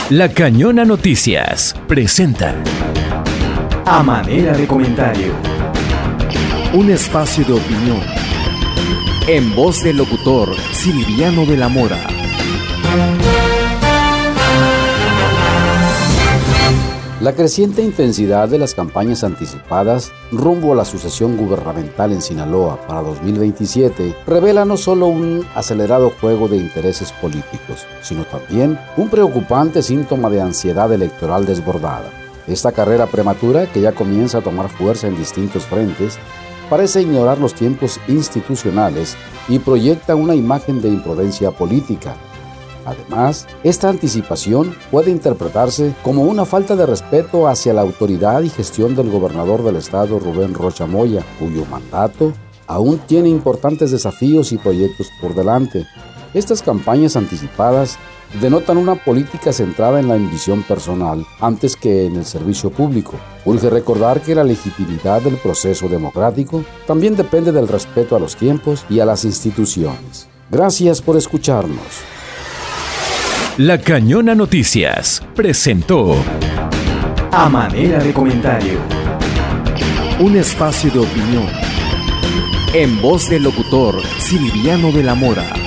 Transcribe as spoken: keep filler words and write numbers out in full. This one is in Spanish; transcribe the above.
La Cañona Noticias presenta A Manera de Comentario, un espacio de opinión en voz del locutor Silviano de la Mora. La creciente intensidad de las campañas anticipadas rumbo a la sucesión gubernamental en Sinaloa para dos mil veintisiete revela no solo un acelerado juego de intereses políticos, sino también un preocupante síntoma de ansiedad electoral desbordada. Esta carrera prematura, que ya comienza a tomar fuerza en distintos frentes, parece ignorar los tiempos institucionales y proyecta una imagen de imprudencia política. Además, esta anticipación puede interpretarse como una falta de respeto hacia la autoridad y gestión del gobernador del estado, Rubén Rocha Moya, cuyo mandato aún tiene importantes desafíos y proyectos por delante. Estas campañas anticipadas denotan una política centrada en la ambición personal antes que en el servicio público. Urge recordar que la legitimidad del proceso democrático también depende del respeto a los tiempos y a las instituciones. Gracias por escucharnos. La Cañona Noticias presentó A Manera de Comentario, un espacio de opinión en voz del locutor Silviano de la Mora.